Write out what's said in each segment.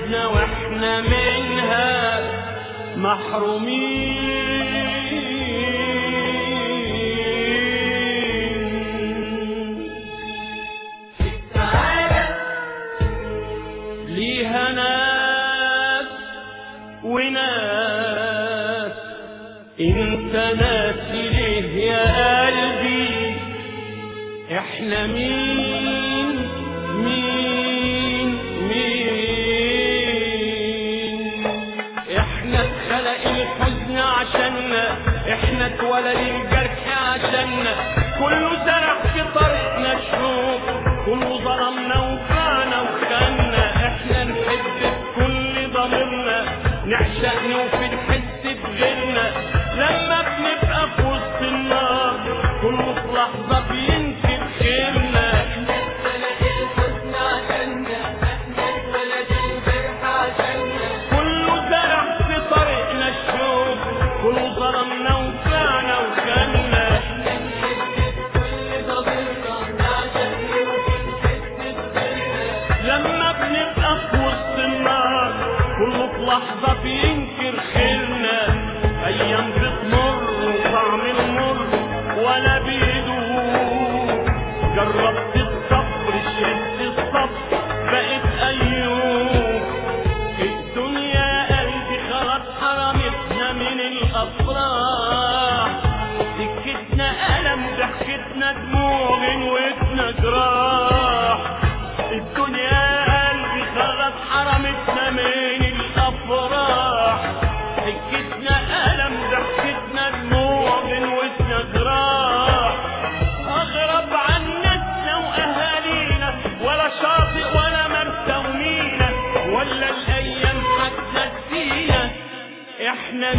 بتاعتنا واحنا منها محرومين. ليها ناس وناس، انت ناسي ليه يا قلبي؟ احنا مين مين مين؟ احنا اتخلق الحزن عشاننا، احنا اتولد الجرح عشاننا، كله زرع في طريقنا الشوق، كله ظلمنا وفانا وخاننا، احنا نحب بكل ضميرنا، نعشق نوفي نحس بغيرنا، لما بنبقى في وسط النار كله في لحظة بينكر خيرنا. احنا اتخلق الحزن عشاننا، احنا اتولد الجرح عشاننا، كله زرع في طريقنا الشوق، كله ظلمنا وفانا وخاننا، احنا نحب بكل ضميرنا، نعشق نوفي نحس بغيرنا، لما بنبقى في وسط النار كله في لحظة بينكر خيرنا. أيام بتمر وطعم المر ولا بيدوب، جربت الصبر شدت الصبر بقت أيوب، الدنيا يا قلبي خلاص حرمتنا من الأفراح، سكتنا ألم ضحكتنا دموع غنوتنا جراح، الدنيا يا قلبي خلاص حرمتنا من الأفراح، سكتنا ألم ضحكتنا دموع غنوتنا جراح، أغرب عن ناسنا وأهالينا، ولا شاطئ ولا مرسى ومينا، ولا الأيام هتنسينا إحنا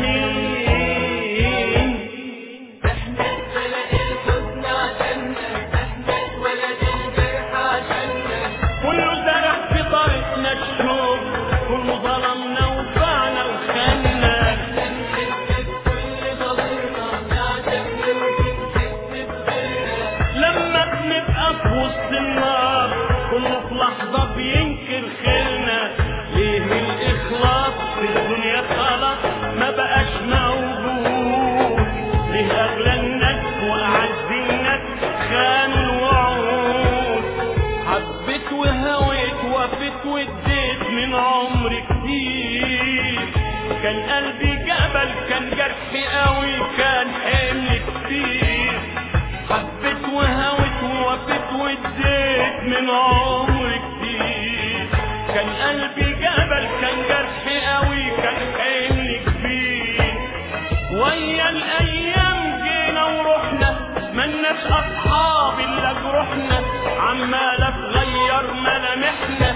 مين؟ احنا اتخلق الحزن عشاننا، احنا اتولد الجرح عشاننا، كله زرع في طريقنا الشوق، كله ظلمنا وفانا وخاننا، احنا نحب بكل ضميرنا، نعشق نوفي نحس بغيرنا، لما بنبقى في وسط النار كله في لحظة بينكر خيرنا. ليه الإخلاص في الدنيا خلاص ما بقاش موجود؟ ليه أغلى الناس وأعز الناس خانوا الوعود؟ حبيت وهويت وفيت واديت من عمري كتير، كان قلبي جبل كان جرحي قوي كان حمل كتير، حبيت وهويت ووفيت واديت من عمري كتير، كان قلبي جبل كان جرحي قوي كان حمل كبير، ويا الايام جينا ورحنا ملناش اصحاب الا جروحنا، عمالة تغير ملامحنا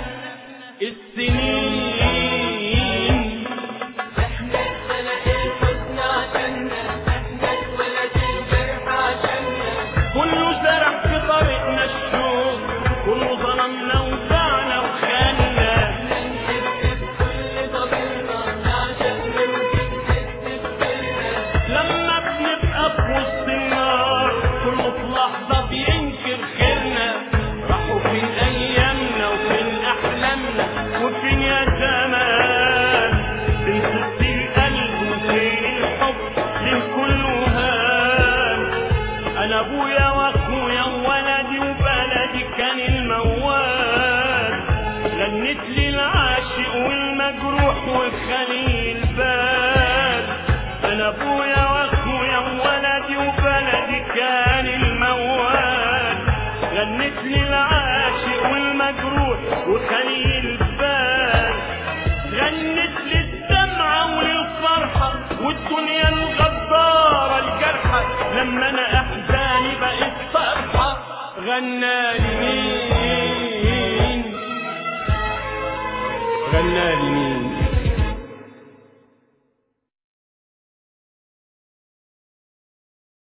السنين. احنا اتخلق الحزن عشاننا، احنا اتولد الجرح عشاننا، كله زرع في طريقنا الشوق، كله ظلمنا وفانا وخاننا، احنا نحب بكل ضميرنا، نعشق نوفي نحس بغيرنا، لما بنبقى في وسط النار كله في لحظة بينكر خيرنا. راحوا فين أيامنا وفين أحلامنا وفين يا زمان؟ فين صدق القلب وفين الحب ليه كله هان؟ أنا أبويا وأخويا وولدي وبلدي كان الموال، غنت لي العاشق والمجروح وخليل البال، أنا أبويا وأخويا وولدي وبلدي كان الموال، غنت لي العاشق والمجروح وخليل البال، غنت لي الدمعة وللفرحة والدنيا الغدارة الجرحة، لما أنا أحزاني بقت فرحة غنالي مين؟ غنالي مين؟